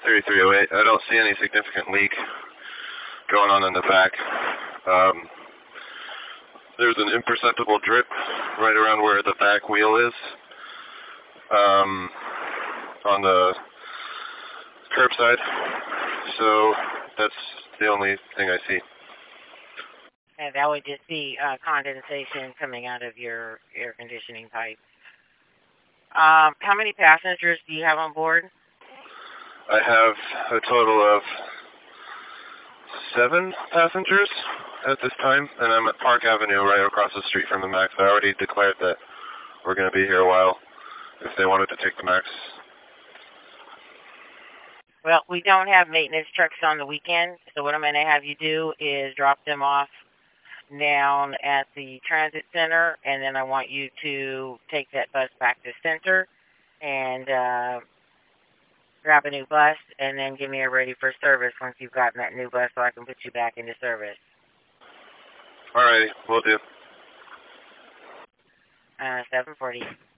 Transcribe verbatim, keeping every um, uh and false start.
thirty-three oh eight. I don't see any significant leak going on in the back. Um, there's an imperceptible drip right around where the back wheel is, um, on the curbside. So that's the only thing I see. And that would just be uh, condensation coming out of your air conditioning pipe. Um, how many passengers do you have on board? I have a total of seven passengers at this time, and I'm at Park Avenue right across the street from the MAX. I already declared that we're going to be here a while if they wanted to take the MAX. Well, we don't have maintenance trucks on the weekend, so what I'm going to have you do is drop them off down at the transit center, and then I want you to take that bus back to Center and uh, grab a new bus, and then give me a ready for service once you've gotten that new bus so I can put you back into service. Alrighty, will do. Uh, seven forty.